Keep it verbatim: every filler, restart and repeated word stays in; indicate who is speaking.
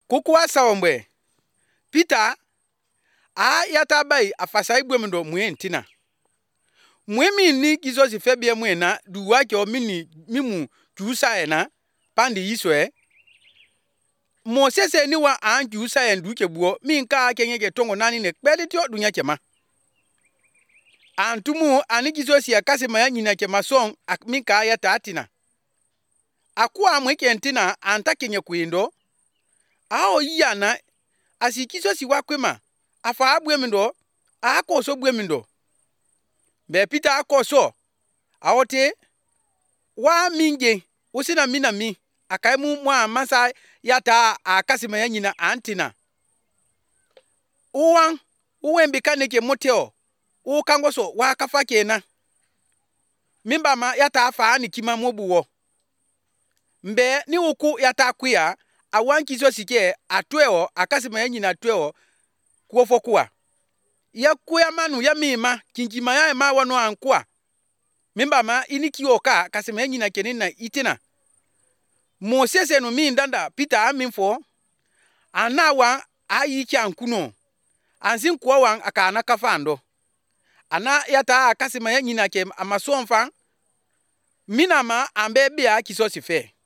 Speaker 1: Kukwa sawombe. Peter a yata bai afasa igwemendo muentina. Mwemi ni kizosi febie mwena duwake o mini mimu jusa ena pandi yiswe. Mosese ni wa an jusa en duke buo minka kenye tongo nani ne kpeditio dunya chema. Antumu ani kizosi ya kasi maya nyina chema song ak minka yata atina. Akwa mweke entina anta kenye kuindo. Ao yana asikizo si wakwema afa abwemindo akoso bwemindo be Peter akoso awote wa minge usina mina mi akaimu mwa masa yata akasima yanyina antina uwan uwembika neke moteo u kangoso wa kafa kena mimba ma yata afa ani kima mobuwo mbe ni uku yata kuya awanki zo sike atweo akasima yanyina atweo kuofokua ya kuya manu ya mima kinkima ya ma wano ankwa mimba ma iniki oka kasima yanyina kenina itina Mosese no mi ndanda Peter aminfo anawa ayi kyankuno ansin kuwa wan aka anaka fando ana yata akasima yanyina ke amasonfa minama ambebia kiso sife